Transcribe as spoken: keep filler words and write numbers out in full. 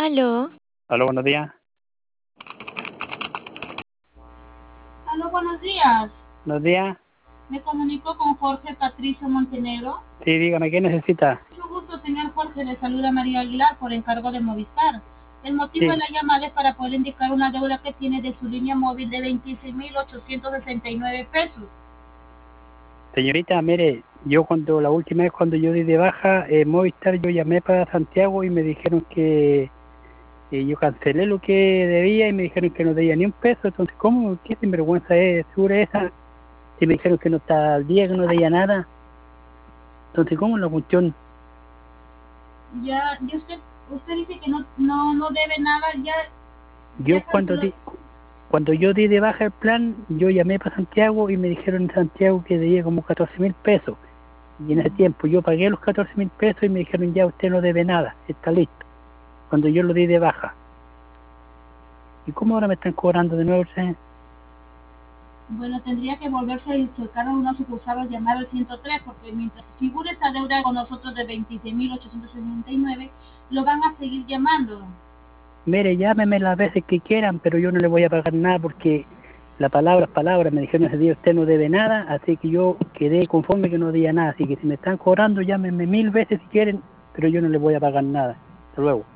Aló, Aló, buenos días. Aló, buenos días. Buenos días. Me comunico con Jorge Patricio Montenegro. Sí, dígame, ¿qué necesita? Mucho gusto, señor Jorge. Le saluda María Aguilar por encargo de Movistar. El motivo Sí. de la llamada es para poder indicar una deuda que tiene de su línea móvil de veintiséis mil ochocientos sesenta y nueve pesos. Señorita, mire, yo cuando la última vez cuando yo di de baja eh, Movistar, yo llamé para Santiago y me dijeron que eh, yo cancelé lo que debía y me dijeron que no debía ni un peso. Entonces, ¿cómo? ¿Qué sinvergüenza es? ¿Segura esa? Si me dijeron que no estaba al día, que no debía nada. Entonces, ¿cómo es la cuestión? Ya, y usted, usted dice que no, no, no debe nada, ya. Yo ya cuando canceló. di, cuando yo di de baja el plan, yo llamé para Santiago y me dijeron en Santiago que debía como catorce mil pesos. Y en ese tiempo yo pagué los catorce mil pesos y me dijeron ya usted no debe nada, está listo. Cuando yo lo di de baja. ¿Y cómo ahora me están cobrando de nuevo? ¿Sí? Bueno, tendría que volverse a insertar a una sucursal o llamar al ciento tres, porque mientras figure esa deuda con nosotros de veintiséis mil ochocientos sesenta y nueve, lo van a seguir llamando. Mire, llámeme las veces que quieran, pero yo no le voy a pagar nada porque la palabra es palabra. Me dijeron ese día usted no debe nada, así que yo quedé conforme que no debía nada. Así que si me están cobrando, llámenme mil veces si quieren, pero yo no le voy a pagar nada. Hasta luego.